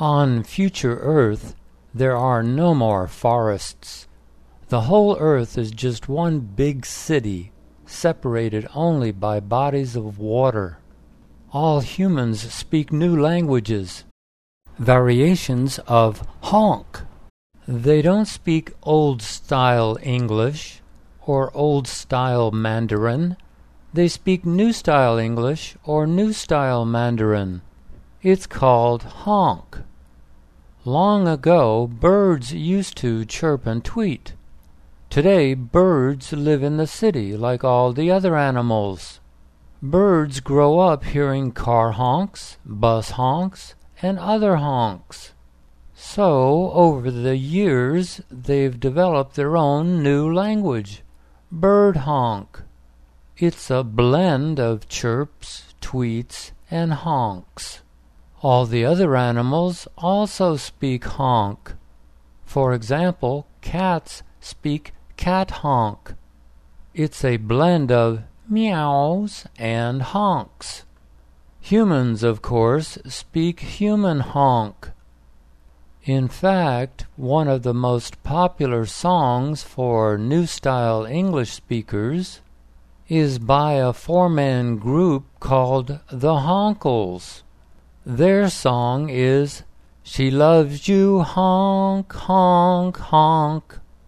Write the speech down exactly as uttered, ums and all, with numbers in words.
On future Earth, there are no more forests. The whole Earth is just one big city, separated only by bodies of water. All humans speak new languages, variations of honk. They don't speak old-style English or old-style Mandarin. They speak new-style English or new-style Mandarin. It's called honk. Long ago, birds used to chirp and tweet. Today, birds live in the city like all the other animals. Birds grow up hearing car honks, bus honks, and other honks. So, over the years, they've developed their own new language, bird honk. It's a blend of chirps, tweets, and honks. All the other animals also speak honk. For example, cats speak cat honk. It's a blend of meows and honks. Humans, of course, speak human honk. In fact, one of the most popular songs for new-style English speakers is by a four-man group called the Honkles. Their song is, "She loves you honk, honk, honk."